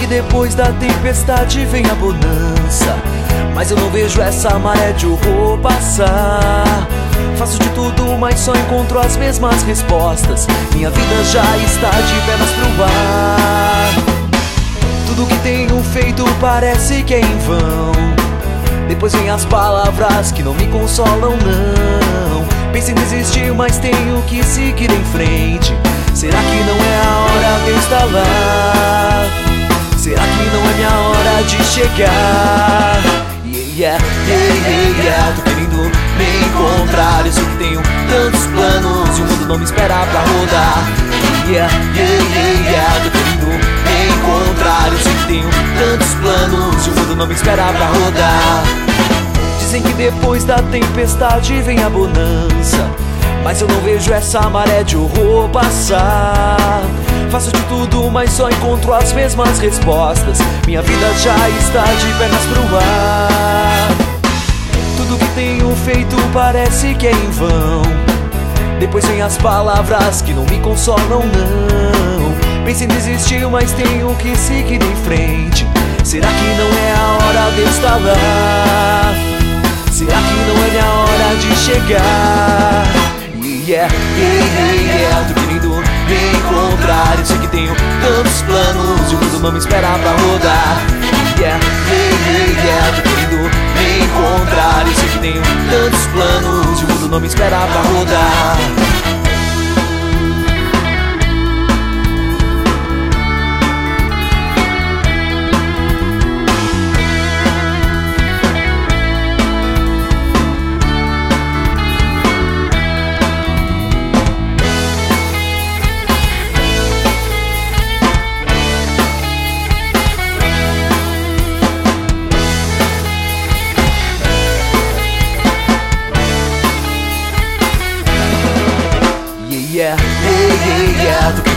que depois da tempestade vem a bonança, mas eu não vejo essa maré de horror passar. Faço de tudo, mas só encontro as mesmas respostas. Minha vida já está de pernas pro ar. Tudo que tenho feito parece que é em vão. Depois vem as palavras que não me consolam, não. Pensei em desistir, mas tenho que seguir em frente. Será que não é a hora de eu estar lá? Será que não é minha hora de chegar? Tô querendo me encontrar. Eu sei que tenho tantos planos e o mundo não me espera pra rodar. Tô querendo me encontrar. Eu sei que tenho tantos planos e o mundo não me espera pra rodar. Dizem que depois da tempestade vem a bonança, mas eu não vejo essa maré de horror passar. Faço de tudo, mas só encontro as mesmas respostas. Minha vida já está de pernas pro ar. Tudo que tenho feito parece que é em vão. Depois vem as palavras que não me consolam, não. Pensei em desistir, mas tenho que seguir em frente. Será que não é a hora de eu estar lá? Será que não é minha hora de chegar? Tô querendo me encontrar. Eu sei que tenho tantos planos e o mundo não me espera pra rodar. Tô querendo me encontrar. Eu sei que tenho tantos planos e o mundo não me espera pra rodar. Tô